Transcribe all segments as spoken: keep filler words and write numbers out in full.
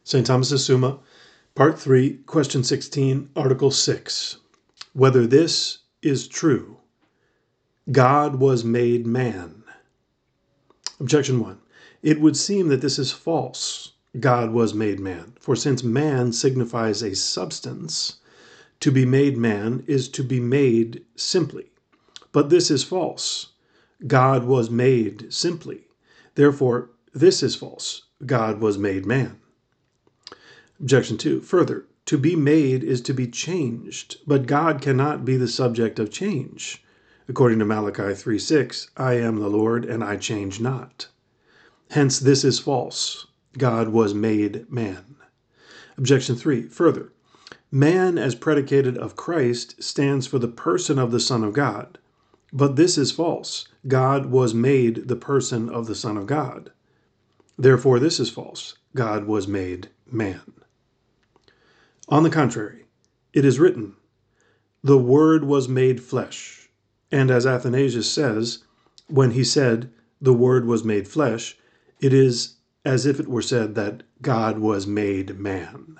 Saint Thomas's Summa, Part three, Question sixteen, Article six. Whether this is true, God was made man. Objection one. It would seem that this is false. God was made man. For since man signifies a substance, to be made man is to be made simply. But this is false. God was made simply. Therefore, this is false. God was made man. Objection two. Further, to be made is to be changed, but God cannot be the subject of change. According to Malachi three six, I am the Lord, and I change not. Hence, this is false. God was made man. Objection three. Further, man as predicated of Christ stands for the person of the Son of God. But this is false. God was made the person of the Son of God. Therefore, this is false. God was made man. On the contrary, it is written, the Word was made flesh. And as Athanasius says, when he said, the Word was made flesh, it is as if it were said that God was made man.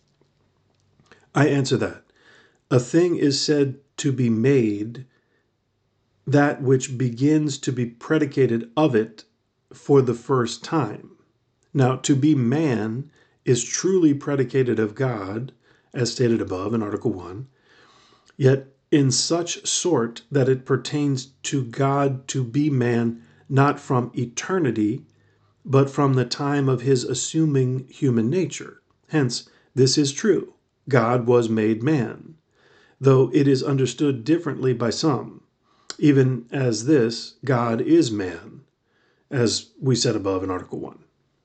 I answer that a thing is said to be made, that which begins to be predicated of it for the first time. Now, to be man is truly predicated of God, as stated above in Article one, yet in such sort that it pertains to God to be man not from eternity, but from the time of his assuming human nature. Hence, this is true. God was made man, though it is understood differently by some, even as this, God is man, as we said above in Article one.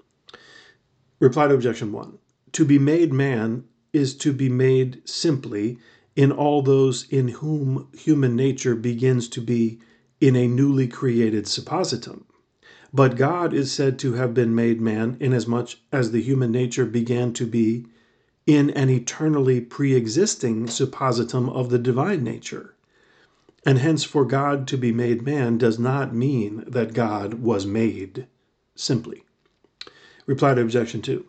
Reply to Objection one. To be made man is to be made simply in all those in whom human nature begins to be in a newly created suppositum. But God is said to have been made man inasmuch as the human nature began to be in an eternally pre-existing suppositum of the divine nature. And hence for God to be made man does not mean that God was made simply. Reply to Objection two.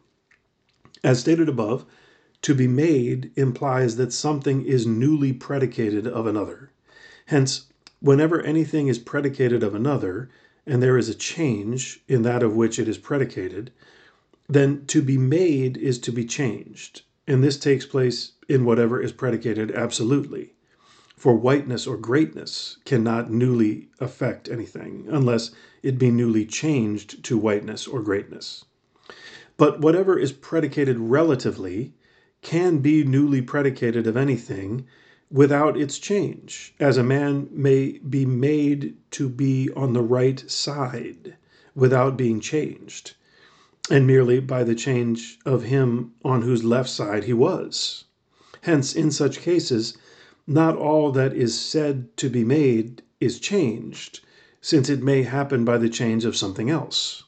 As stated above, to be made implies that something is newly predicated of another. Hence, whenever anything is predicated of another, and there is a change in that of which it is predicated, then to be made is to be changed. And this takes place in whatever is predicated absolutely. For whiteness or greatness cannot newly affect anything, unless it be newly changed to whiteness or greatness. But whatever is predicated relatively can be newly predicated of anything without its change, as a man may be made to be on the right side without being changed, and merely by the change of him on whose left side he was. Hence, in such cases, not all that is said to be made is changed, since it may happen by the change of something else.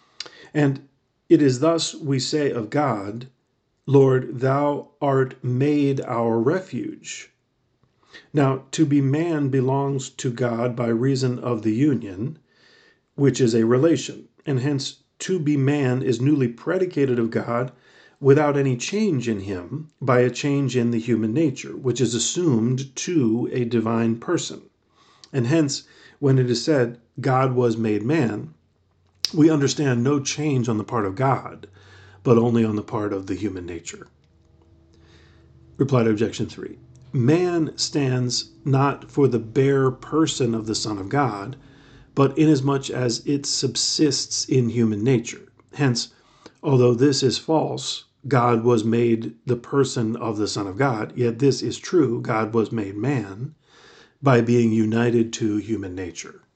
And it is thus we say of God, Lord, thou art made our refuge. Now, to be man belongs to God by reason of the union, which is a relation, and hence to be man is newly predicated of God without any change in him by a change in the human nature, which is assumed to a divine person. And hence, when it is said, God was made man, we understand no change on the part of God, but only on the part of the human nature. Reply to Objection three. Man stands not for the bare person of the Son of God, but inasmuch as it subsists in human nature. Hence, although this is false, God was made the person of the Son of God, yet this is true, God was made man, by being united to human nature.